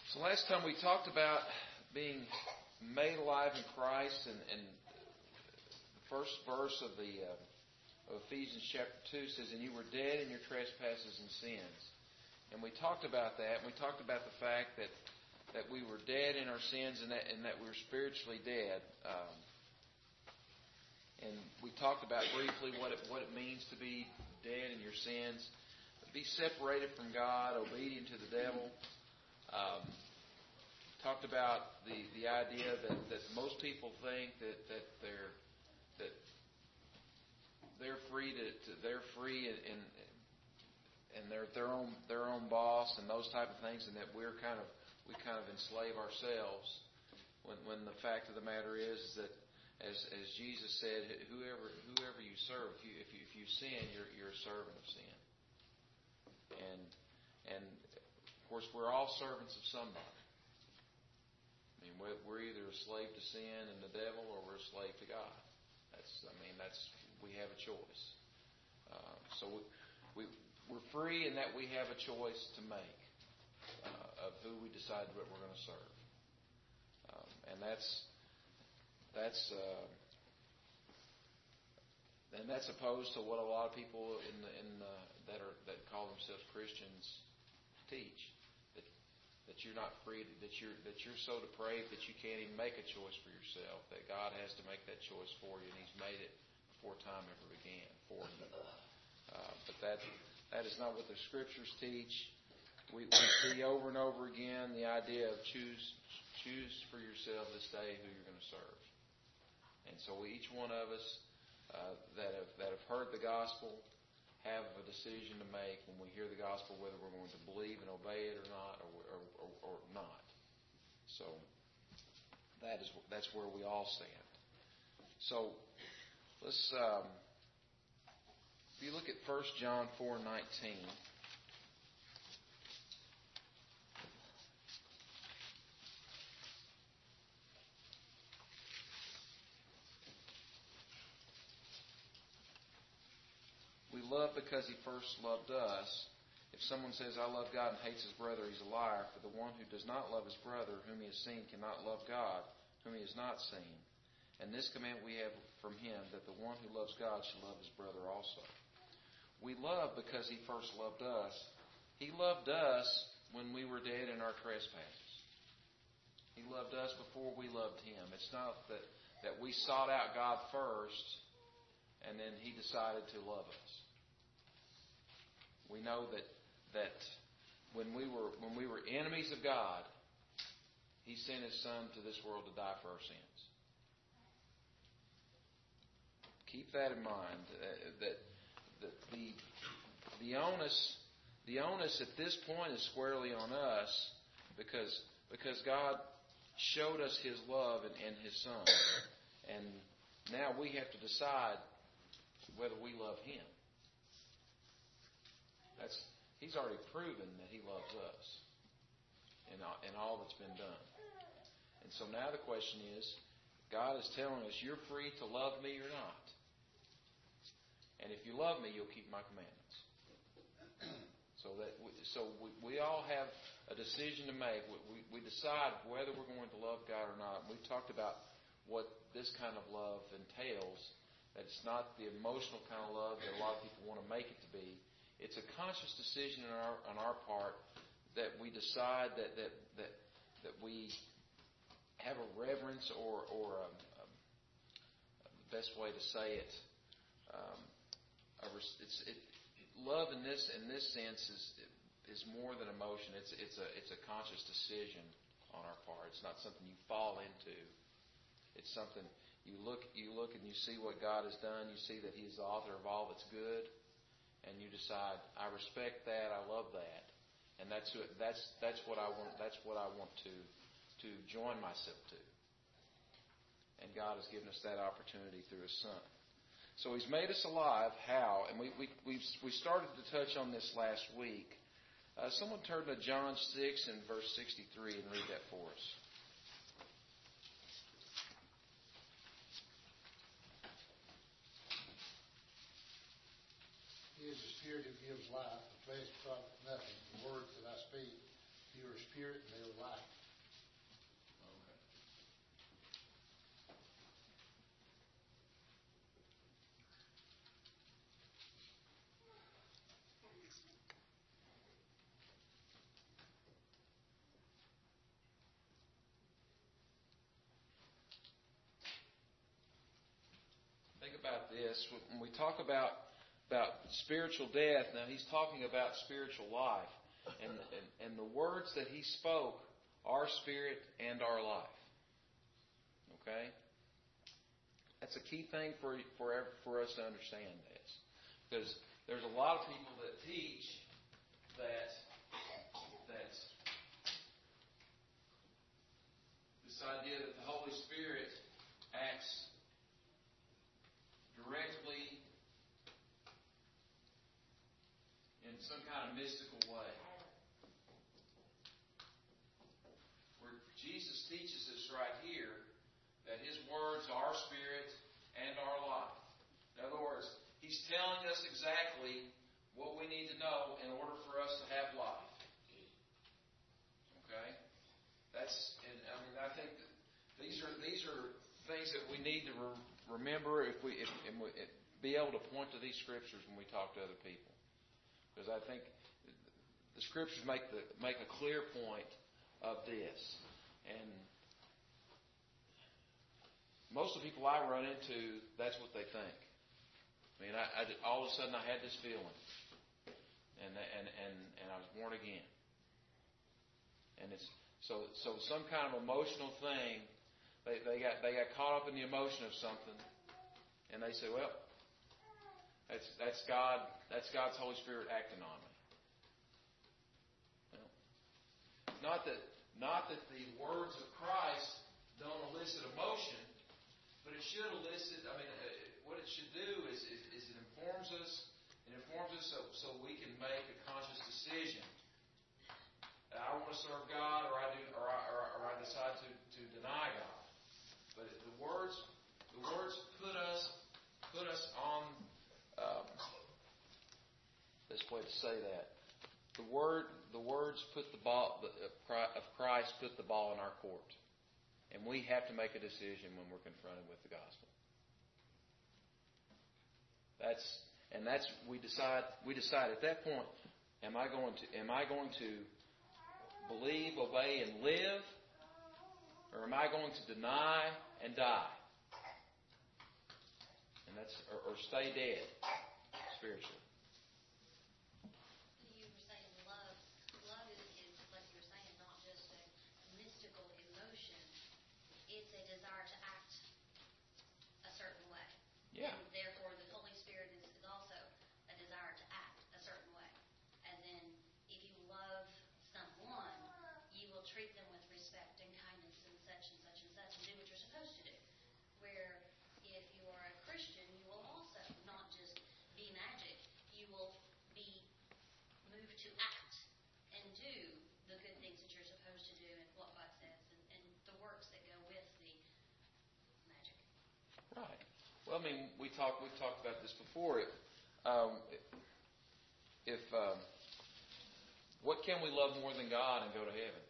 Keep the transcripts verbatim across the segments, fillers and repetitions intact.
So last time we talked about being made alive in Christ, and, and the first verse of the uh, of Ephesians chapter two says, "And you were dead in your trespasses and sins." And we talked about that, and we talked about the fact that, that we were dead in our sins, and that and that we were spiritually dead. Um, and we talked about briefly what it what it means to be dead in your sins, be separated from God, obedient to the devil. Um, talked about the, the idea that, that most people think that, that they're that they're free to, to they're free and and they're their own their own boss and those type of things, and that we're kind of we kind of enslave ourselves. When when the fact of the matter is, is that as as Jesus said, whoever whoever you serve, if you if you if you sin, you're you're a servant of sin. And and of course, we're all servants of somebody. I mean, we're, we're either a slave to sin and the devil, or we're a slave to God. That's, I mean, that's we have a choice. Uh, so we, we we're free in that we have a choice to make uh, of who we decide what we're going to serve, um, and that's that's uh, and that's opposed to what a lot of people in the, in the, that are that call themselves Christians teach. That you're not free, that you're that you're so depraved that you can't even make a choice for yourself, that God has to make that choice for you, and He's made it before time ever began for you. Uh, but that that is not what the Scriptures teach. We, we see over and over again the idea of choose choose for yourself this day who you're going to serve. And so each one of us uh, that have that have heard the gospel have a decision to make when we hear the gospel, whether we're going to believe and obey it or not, or, or, or, or not. So that is that's where we all stand. So let's um, if you look at First John four nineteen. We love because He first loved us. If someone says, "I love God," and hates his brother, he's a liar. For the one who does not love his brother, whom he has seen, cannot love God, whom he has not seen. And this command we have from Him, that the one who loves God should love his brother also. We love because He first loved us. He loved us when we were dead in our trespasses. He loved us before we loved Him. It's not that, that we sought out God first, and then He decided to love us. We know that that when we were when we were enemies of God, He sent His Son to this world to die for our sins. Keep that in mind. Uh, that, that the the onus the onus at this point is squarely on us, because because God showed us His love in, in His Son, and now we have to decide whether we love Him. That's He's already proven that He loves us in all, in all that's been done. And so now the question is, God is telling us, you're free to love me or not. And if you love me, you'll keep my commandments. So that we, so we, we all have a decision to make. We, we, we decide whether we're going to love God or not. We've talked about what this kind of love entails. That it's not the emotional kind of love that a lot of people want to make it to be. It's a conscious decision on our on our part that we decide that that that, that we have a reverence, or or um, um, the best way to say it. Um, a, it's it, love in this in this sense is is more than emotion. It's it's a it's a conscious decision on our part. It's not something you fall into. It's something. You look, you look, and you see what God has done. You see that He is the author of all that's good, and you decide, I respect that. I love that, and that's that's that's what I want. That's what I want to to join myself to. And God has given us that opportunity through His Son. So He's made us alive. How? And we we we we started to touch on this last week. Uh, someone turn to John six and verse sixty-three and read that for us. He is the Spirit who gives life. The flesh profit nothing. The words that I speak to pure spirit, and they're light. Think about this. When we talk about about spiritual death, now he's talking about spiritual life. And, and, and the words that he spoke are spirit and our life. Okay? That's a key thing for, for, for us to understand this. Because there's a lot of people that teach that, that this idea that the Holy Spirit acts directly in some kind of mystical way. Where Jesus teaches us right here that His words are spirit and our life. In other words, He's telling us exactly what we need to know in order for us to have life. Okay? That's, and I mean, I think that these are these are things that we need to re- remember if we, if, and we if, be able to point to these scriptures when we talk to other people. Because I think the scriptures make the make a clear point of this. And most of the people I run into, that's what they think. I mean, I, I, all of a sudden I had this feeling. And, and, and, and I was born again. And it's so so some kind of emotional thing, they, they got they got caught up in the emotion of something, and they say, well, that's that's God that's God's Holy Spirit acting on me. Well, not that not that the words of Christ don't elicit emotion, but it should elicit. I mean, what it should do is, is, is it informs us. It informs us so, so we can make a conscious decision. I want to serve God, or I do, or I, or, or I decide to, to deny God. But the words, the words put us put us on. Um, best way to say that. The word, the words put the ball of Christ put the ball in our court, and we have to make a decision when we're confronted with the gospel. That's and that's we decide we decide at that point. Am I going to am I going to believe, obey, and live, or am I going to deny and die? And that's or, or stay dead spiritually. Yeah. And therefore, the Holy Spirit is, is also a desire to act a certain way. As in, if you love someone, you will treat them with respect and kindness and such and such and such and do what you're supposed to do. Where if you are a Christian, you will also not just be magic. You will be moved to act and do the good things that you're supposed to do and what God says and, and the works that go with the magic. Right. Well, I mean, we talked we've talked about this before. If, um, if um, what can we love more than God and go to heaven?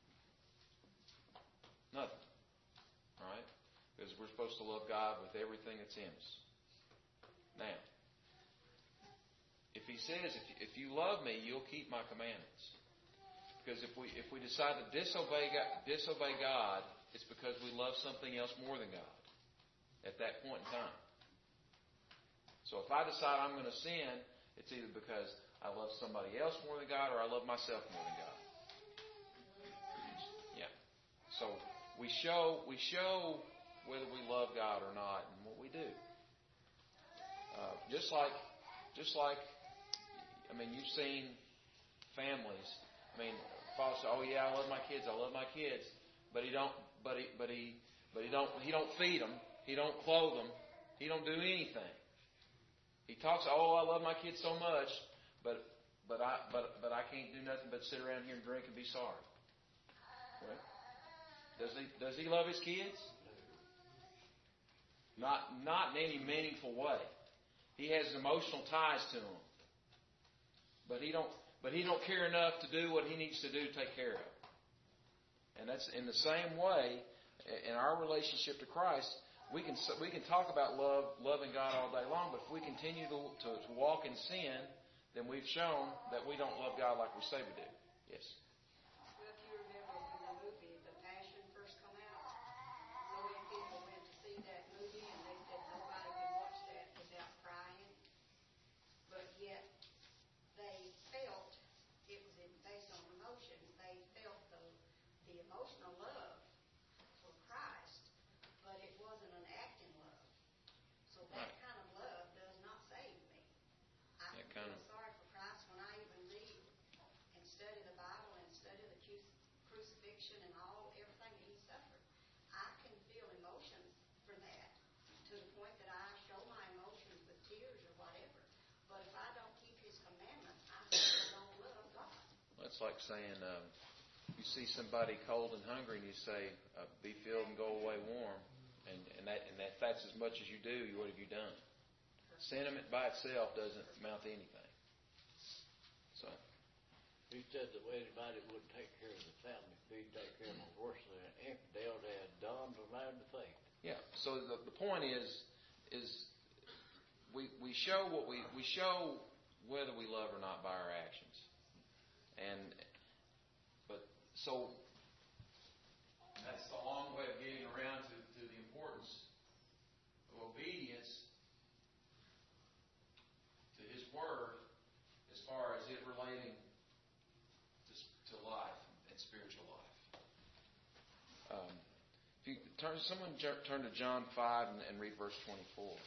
Nothing. All right? Because we're supposed to love God with everything that's in us. Now, if He says, if you, if you love me, you'll keep my commandments. Because if we if we decide to disobey God, disobey God, it's because we love something else more than God at that point in time. So if I decide I'm going to sin, it's either because I love somebody else more than God or I love myself more than God. Yeah. So we show we show whether we love God or not in what we do. Uh, just like just like I mean, you've seen families. I mean, father says, "Oh yeah, I love my kids. I love my kids," but he don't. But he. But he. But he don't. He don't feed them. He don't clothe them. He don't do anything. He talks, "Oh, I love my kids so much," but but I but but I can't do nothing but sit around here and drink and be sorry. Well, does he does he love his kids? Not not in any meaningful way. He has emotional ties to them. but he don't but he don't care enough to do what he needs to do to take care of. And that's in the same way in our relationship to Christ. We can we can talk about love, loving God all day long, but if we continue to, to, to walk in sin, then we've shown that we don't love God like we say we do. Yes. Well, if you remember when the movie The Passion first come out, so many people went to see that movie and they said nobody could watch that without crying. But yet they felt it was based on emotions. They felt the the emotional love for Christ, but it wasn't an acting love. So that Right. kind of love does not save me. I That feel kind of- sorry for Christ when I even read and study the Bible and study the cru- crucifixion and all everything that he suffered. I can feel emotions for that to the point that I show my emotions with tears or whatever. But if I don't keep his commandments, I still don't love God. That's like saying uh, you see somebody cold and hungry, and you say, uh, "Be filled and go away warm," and and that and that that's as much as you do. What have you done? Sentiment by itself doesn't amount to anything. So, He said that anybody that wouldn't take care of the family, if he'd take care of them worse than an infidel, they had done to man to think. yeah. So the the point is is we we show what we we show whether we love or not by our actions, and but so that's the long way of getting around to, to the importance of obedience to His Word as far as it relating to, to life and spiritual life. Um, if you turn, someone turn to John five and, and read verse twenty-four.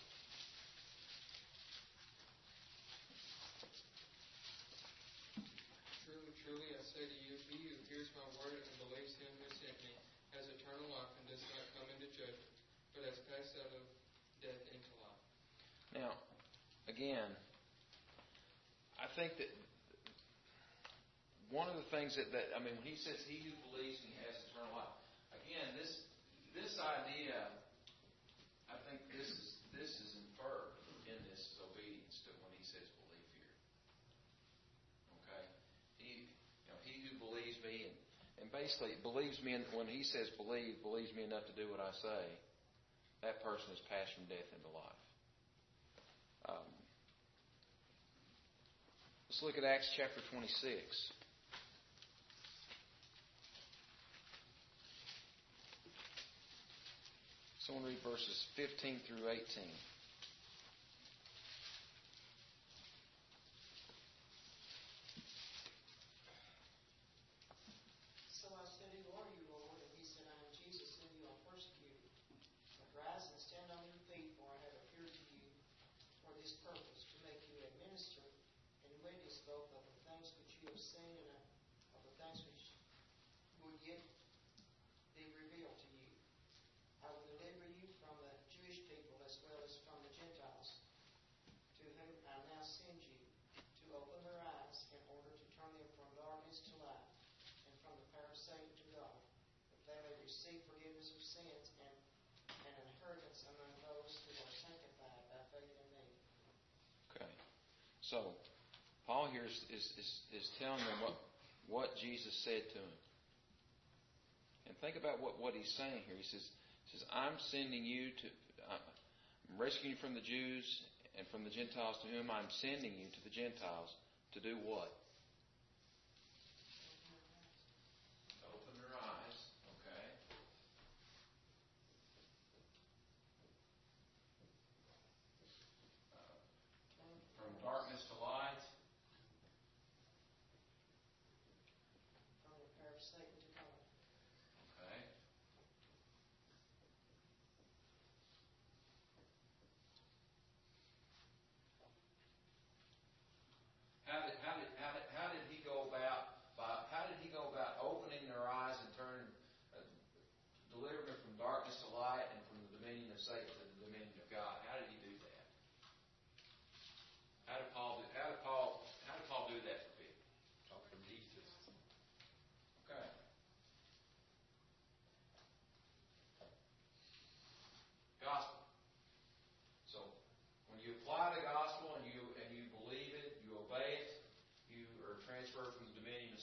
Truly, truly, I say to you, he who hears my word and believes him who sent me has eternal life and does not come into judgment, but has passed out of death into life. Now, again, I think that one of the things that, that I mean, when he says, "He who believes me has eternal life," again, this this idea, I think this is this is inferred in this obedience to when he says believe here. Okay, he you know he who believes me and, and basically believes me in, when he says believe believes me enough to do what I say, that person has passed from death into life. Um, let's look at Acts chapter twenty-six. Someone read verses fifteen through eighteen. So I said, Who are you, Lord? And he said, I am Jesus, whom you are persecuting. But rise and stand on your feet, for I have appeared to you for this purpose, to make you a minister and witness both of the things which you have seen and of the things which will yet be revealed to you. I will deliver you from the Jewish people as well as from the Gentiles, to whom I now send you, to open their eyes in order to turn them from darkness to light, and from the power of Satan to God, that they may receive forgiveness of sins and, and an inheritance among those who are sanctified by faith in me. Okay. So, Paul here is, is, is, is telling them what, what Jesus said to him. And think about what, what he's saying here. He says, he says, I'm sending you to, I'm rescuing you from the Jews and from the Gentiles, to whom I'm sending you, to the Gentiles, to do what? To open their eyes. Okay. From darkness to light. From the power of Satan to God. Okay. How did how did how did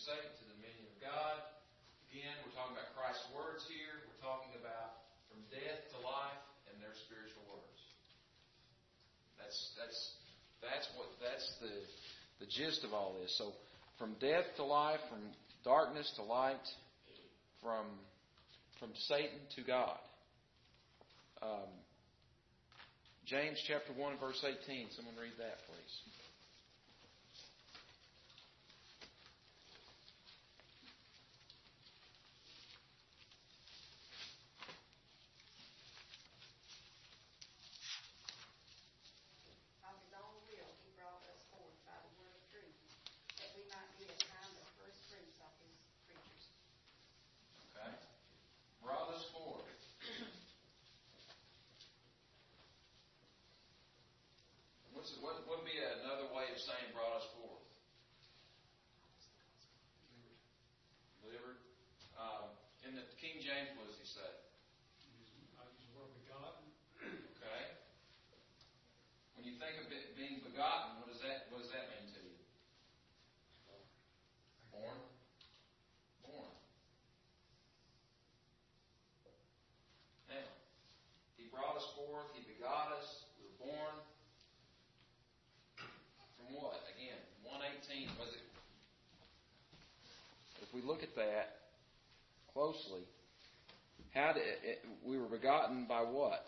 Satan to the dominion of God. Again, we're talking about Christ's words here. We're talking about from death to life and their spiritual words. That's that's that's what that's the the gist of all this. So from death to life, from darkness to light, from from Satan to God. Um, James chapter one, verse eighteen. Someone read that, please. Of his own will he brought us forth by the word of truth, that we might be a kind of first fruits of his creatures. Okay. Brought us forth. What's it, what would be another way of saying brought us forth? Delivered. Um, in the King James, what does he say? I use the word begotten. Okay. When you think of it being begotten, what does that what does that mean to you? Born. Born. Now, he brought us forth. He begot us. We were born. From what? Again, one eighteen. Was it? If we look at that closely, how did it, we were begotten by what?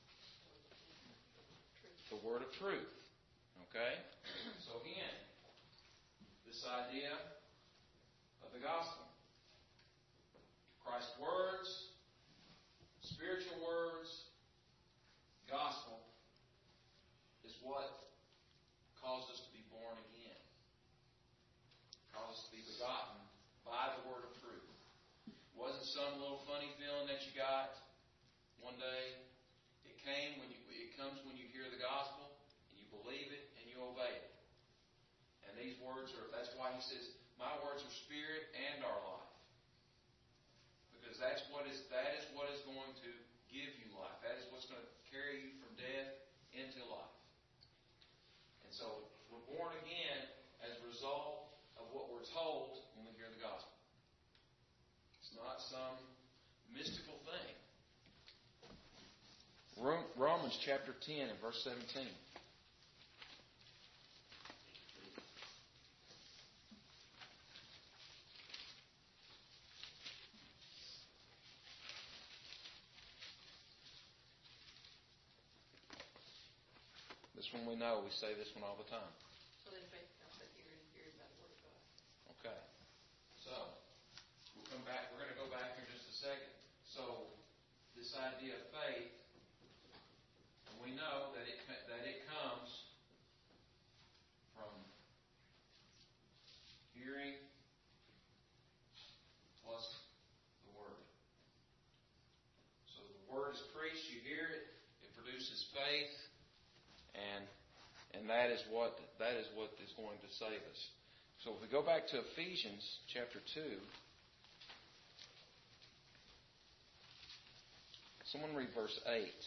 The word of truth. Okay? So again, this idea of the gospel. Christ's words, spiritual words, gospel is what caused us to be born again. Caused us to be begotten by the word of truth. It wasn't some little funny feeling that you got one day. It came when you it comes when you hear the gospel and you believe it and you obey it. And these words are that's why he says, my words are spirit and are life. Because that's what is that is what is going to give you life. That is what's going to carry you from death into life. And so we're born again as a result of what we're told when we hear the gospel. It's not some mystical thing. Romans chapter ten and verse seventeen. This one we know. We say this one all the time. So then faith comes by hearing, and hearing by the word of God. Okay. So, we'll come back. We're going to go back here in just a second. So, this idea of faith, and we know that it that it comes from hearing plus the word. So, the word is preached. You hear it. It produces faith. And and that is what that is what is going to save us. So if we go back to Ephesians chapter two, someone read verse eight.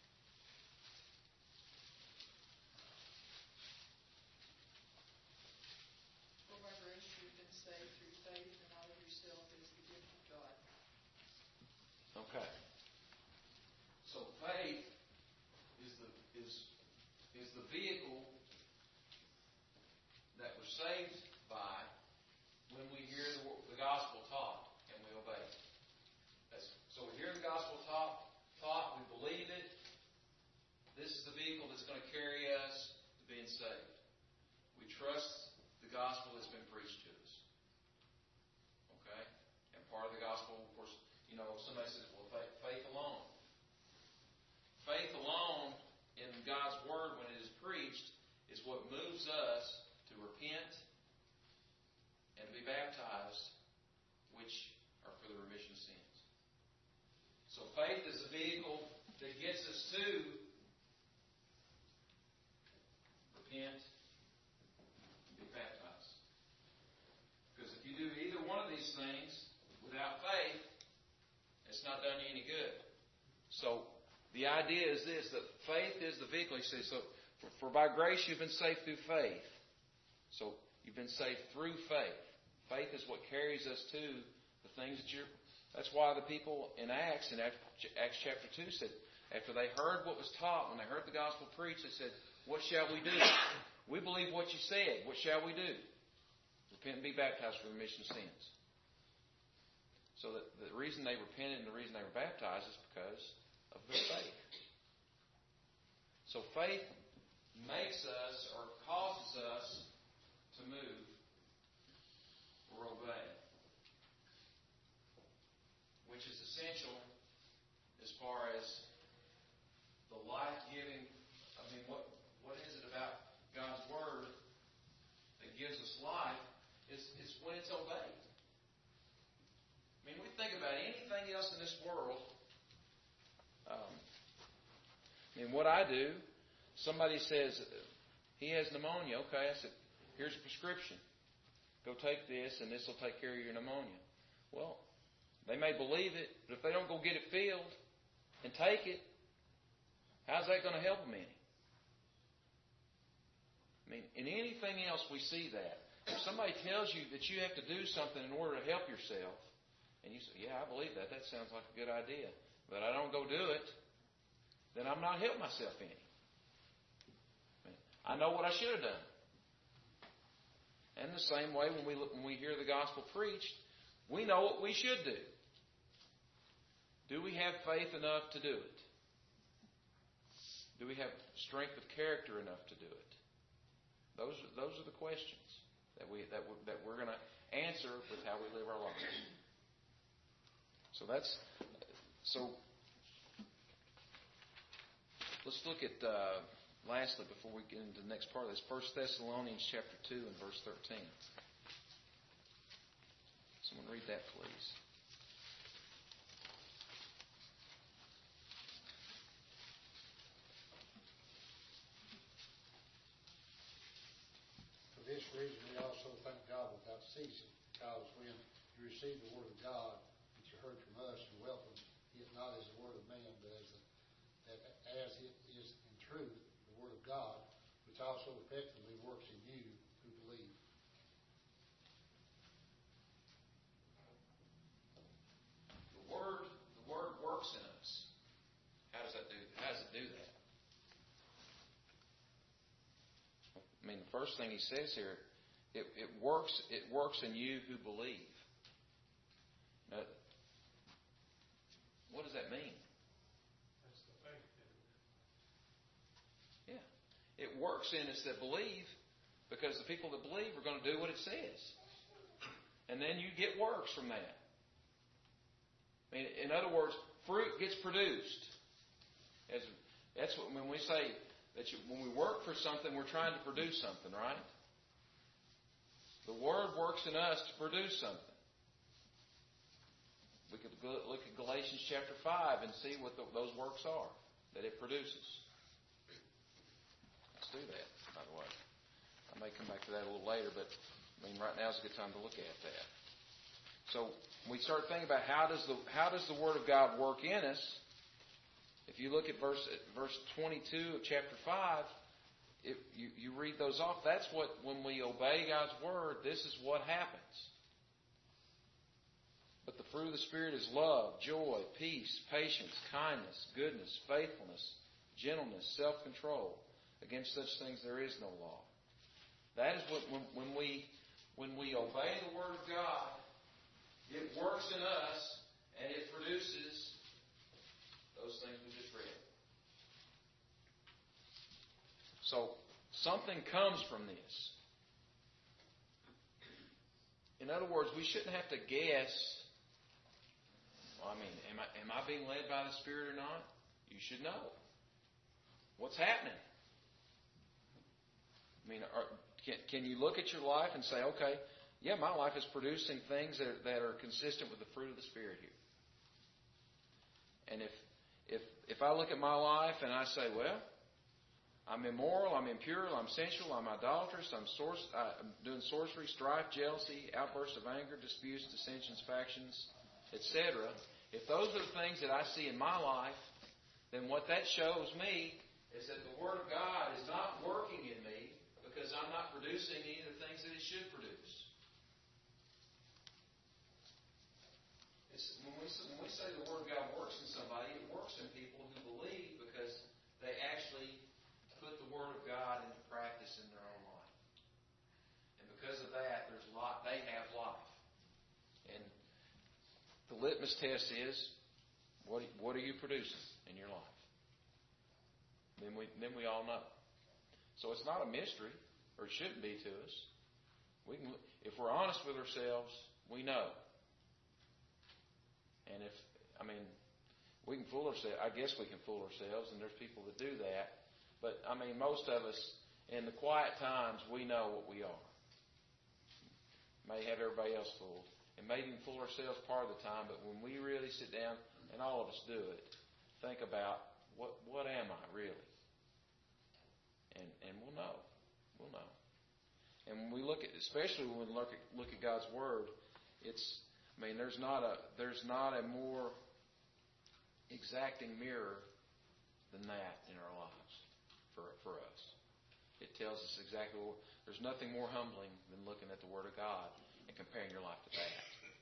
For by grace you have been saved through faith, and not of yourself, it is the gift of God. Okay. So faith is the is is the vehicle that we're saved by when we hear the, the gospel taught and we obey it. That's, so we hear the gospel taught, taught, we believe it. This is the vehicle that's going to carry us to being saved. We trust the gospel that's been preached to us. Okay? And part of the gospel, of course, you know, somebody says, well, faith, faith alone. Faith alone in God's Word when it is preached is what moves us to repent and to be baptized, which are for the remission of sins. So faith is the vehicle that gets us to repent and be baptized. Because if you do either one of these things without faith, it's not done you any good. So the idea is this, that faith is the vehicle. He says, so for, for by grace you've been saved through faith. So you've been saved through faith. Faith is what carries us to the things that you're... That's why the people in Acts, in Acts chapter two, said, after they heard what was taught, when they heard the gospel preached, they said, what shall we do? We believe what you said. What shall we do? Repent and be baptized for the remission of sins. So that the reason they repented and the reason they were baptized is because of their faith. So faith makes us or causes us to move or obey, which is essential as far as the life-giving. I mean, what what is it about God's Word that gives us life? Is is when it's obeyed. I mean, we think about anything else in this world. Um, I mean, what I do, somebody says he has pneumonia. Okay, I said, here's a prescription. Go take this, and this will take care of your pneumonia. Well, they may believe it, but if they don't go get it filled and take it, how's that going to help them any? I mean, in anything else we see that. If somebody tells you that you have to do something in order to help yourself, and you say, yeah, I believe that. That sounds like a good idea. But I don't go do it, then I'm not helping myself any. I mean, I know what I should have done. And the same way when we look, when we hear the gospel preached, we know what we should do. Do we have faith enough to do it? Do we have strength of character enough to do it? Those are, those are the questions that we that we're, that we're going to answer with how we live our lives. So that's so. Let's look at uh, lastly before we get into the next part of this, First Thessalonians chapter two and verse thirteen. Someone read that, please. For this reason we also thank God without ceasing, because when you received the word of God that you heard from us, you welcomed it not as the word of man, but as the, that as it is in truth the word of God, which also effectively works in you who believe. The word, the word works in us. How does that do? How does it do that? I mean, the first thing he says here, it, it works. It works in you who believe. Now, what does that mean? That's the faith. Yeah, it works in us that believe, because the people that believe are going to do what it says, and then you get works from that. I mean, in other words, fruit gets produced. As that's what when we say that you, when we work for something, we're trying to produce something, right? The Word works in us to produce something. We could look at Galatians chapter five and see what the, those works are that it produces. Let's do that, by the way. I may come back to that a little later, but I mean, right now is a good time to look at that. So we start thinking about how does the how does the Word of God work in us? If you look at verse verse twenty-two of chapter five, if you, you read those off, that's what, when we obey God's Word, this is what happens. But the fruit of the Spirit is love, joy, peace, patience, kindness, goodness, faithfulness, gentleness, self-control. Against such things there is no law. That is what when, when we when we obey the Word of God, it works in us and it produces those things we just read. So something comes from this. In other words, we shouldn't have to guess. Well, I mean, am I am I being led by the Spirit or not? You should know. What's happening? I mean, are, can, can you look at your life and say, okay, yeah, my life is producing things that are, that are consistent with the fruit of the Spirit here. And if if if I look at my life and I say, well, I'm immoral, I'm impure, I'm sensual, I'm idolatrous, I'm, source, I'm doing sorcery, strife, jealousy, outbursts of anger, disputes, dissensions, factions, et cetera. If those are the things that I see in my life, then what that shows me is that the Word of God is not working in me because I'm not producing any of the things that it should produce. litmus test is, what what are you producing in your life? Then we then we all know. So it's not a mystery, or it shouldn't be to us. We can, if we're honest with ourselves, we know. And if I mean, we can fool ourselves. I guess we can fool ourselves, and there's people that do that. But I mean, most of us in the quiet times, we know what we are. May have everybody else fooled, and maybe even fool ourselves part of the time. But when we really sit down, and all of us do it, think about what what am I really? And and we'll know, we'll know. And when we look at, especially when we look at look at God's Word, it's I mean, there's not a there's not a more exacting mirror than that in our lives for for us. It tells us exactly what, there's nothing more humbling than looking at the Word of God and comparing your life to that.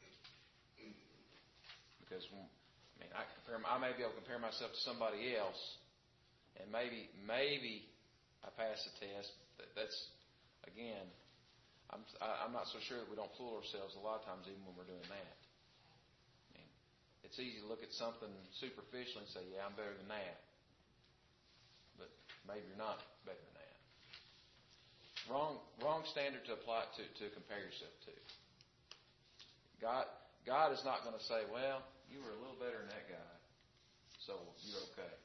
Because when, I mean, I compare, I may be able to compare myself to somebody else, and maybe maybe I pass the test. That, that's again, I'm I, I'm not so sure that we don't fool ourselves a lot of times, even when we're doing that. I mean, it's easy to look at something superficially and say, "Yeah, I'm better than that," but maybe you're not better than that. Wrong, wrong standard to apply to to compare yourself to. God, God is not going to say, "Well, you were a little better than that guy, so you're okay."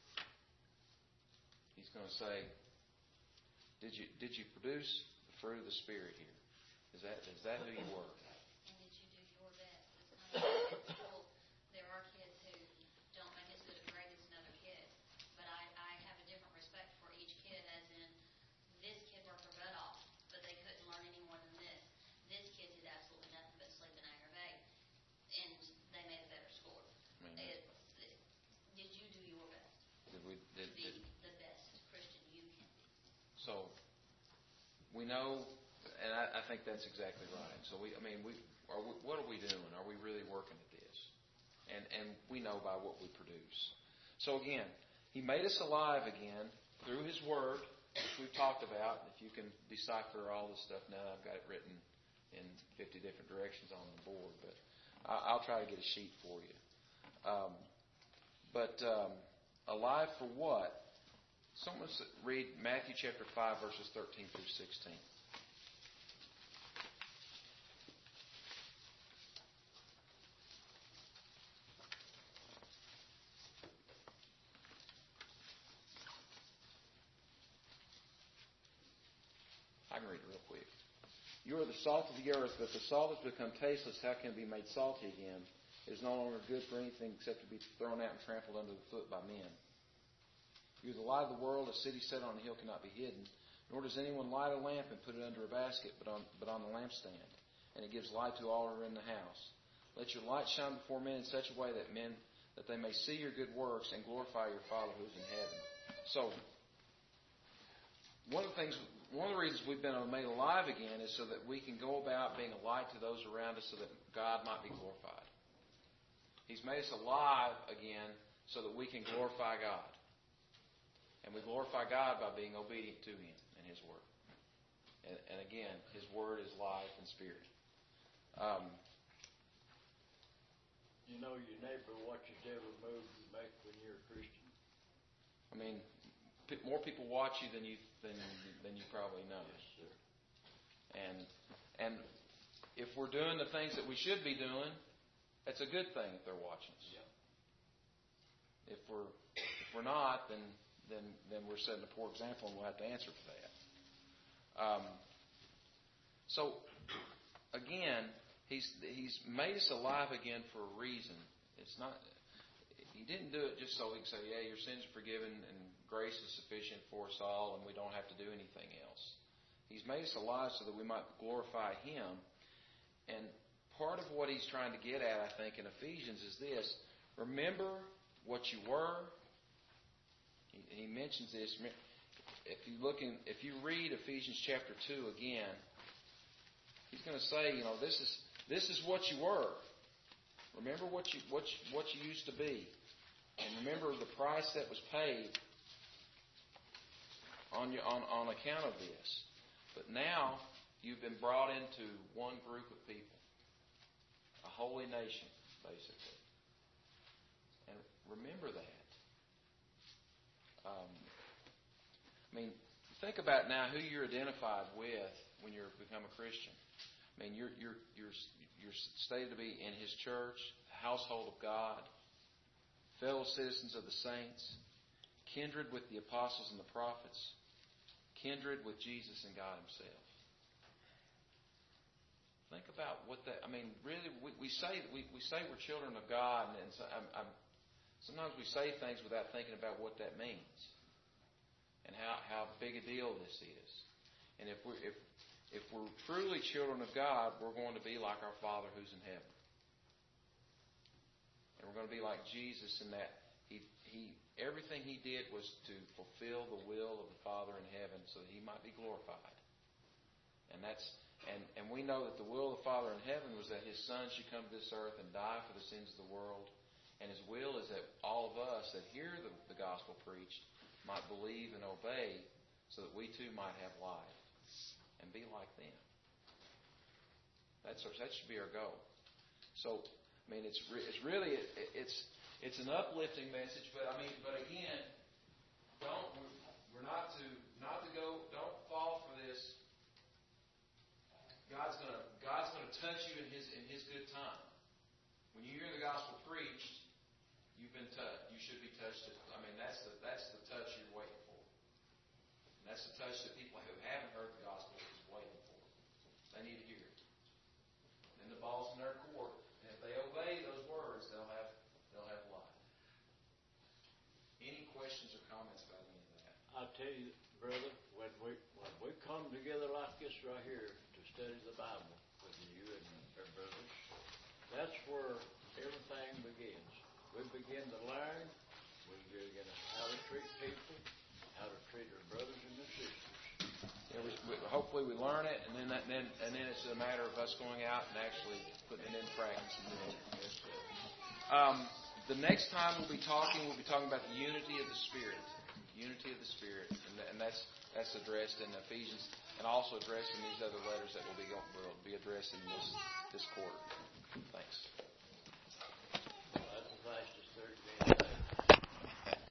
He's going to say, "Did you did you produce the fruit of the Spirit here? Is that is that who you were?" And did you do your best? It's kind of like at school. There are kids who don't make as good a grade as another kid, but I, I have a different respect for each kid, as in this kid worked their butt off, but they couldn't learn any more than this. This kid did absolutely nothing but sleep and aggravate, and they made a better score. I mean, It, it, did you do your best? did we did, Be did, the best Christian you can be. so we know, and I, I think that's exactly right. So we, I mean, we are. We, what are we doing? Are we really working at this? And and we know by what we produce. So again, He made us alive again through His Word, which we've talked about. If you can decipher all this stuff now, I've got it written in fifty different directions on the board, but I, I'll try to get a sheet for you. Um, but um, alive for what? Someone read Matthew chapter five, verses thirteen through sixteen. I can read it real quick. You are the salt of the earth, but if the salt has become tasteless, how can it be made salty again? It is no longer good for anything except to be thrown out and trampled under the foot by men. You are the light of the world. A city set on a hill cannot be hidden. Nor does anyone light a lamp and put it under a basket, but on, but on the lampstand. And it gives light to all who are in the house. Let your light shine before men in such a way that men that they may see your good works and glorify your Father who is in heaven. So, one of the things, one of the reasons we've been made alive again is so that we can go about being a light to those around us, so that God might be glorified. He's made us alive again so that we can glorify God. And we glorify God by being obedient to Him and His Word. And, and again, His Word is life and spirit. Um, You know your neighbor watches every move you make when you're a Christian. I mean, p- more people watch you than you than than you probably know. Yes, sir. And and if we're doing the things that we should be doing, that's a good thing if they're watching us. Yeah. If we're if we're not, then then then we're setting a poor example, and we'll have to answer for that. Um, so again, he's he's made us alive again for a reason. It's not. He didn't do it just so he could say, "Yeah, your sins are forgiven and grace is sufficient for us all, and we don't have to do anything else." He's made us alive so that we might glorify Him. And part of what he's trying to get at, I think, in Ephesians is this: remember what you were. He, he mentions this. If you look in, if you read Ephesians chapter two again, he's going to say, you know, this is this is what you were. Remember what you what you, what you used to be, and remember the price that was paid on you on, on account of this. But now you've been brought into one group of people, a holy nation, basically. And remember that. Um, I mean, think about now who you're identified with when you become a Christian. I mean, you're you're you're you're stated to be in His church, the household of God, fellow citizens of the saints, kindred with the apostles and the prophets, kindred with Jesus and God Himself. Think about what that. I mean, really, we, we say we, we say we're children of God, and so I'm, I'm, sometimes we say things without thinking about what that means, and how, how big a deal this is. And if we're if if we're truly children of God, we're going to be like our Father who's in heaven, and we're going to be like Jesus in that he he everything He did was to fulfill the will of the Father in heaven, so that He might be glorified. And that's And, and we know that the will of the Father in heaven was that His Son should come to this earth and die for the sins of the world. And His will is that all of us that hear the, the gospel preached might believe and obey, so that we too might have life and be like them. That's our, that should be our goal. So, I mean, it's re, it's really it, it's it's an uplifting message. But I mean, but again, don't we're not to not to go. Don't fall for this. God's gonna God's gonna touch you in His in His good time. When you hear the gospel preached, you've been touched. You should be touched. I mean, that's the that's the touch you're waiting for. And that's the touch that people who haven't heard the gospel is waiting for. They need to hear it. Then the ball's in their court, and if they obey those words, they'll have they'll have life. Any questions or comments about any of that? I tell you, brother, when we when we come together like this right here, study the Bible with you and our brothers, that's where everything begins. We begin to learn. We begin how to treat people, how to treat our brothers and our sisters. Yeah, we, we, hopefully we learn it, and then that, then and then it's a matter of us going out and actually putting it in practice and doing it. Um, the next time we'll be talking, we'll be talking about the unity of the Spirit, unity of the Spirit, and, and that's that's addressed in Ephesians. And also addressed in these other letters that will be will be addressed in this this quarter. Thanks.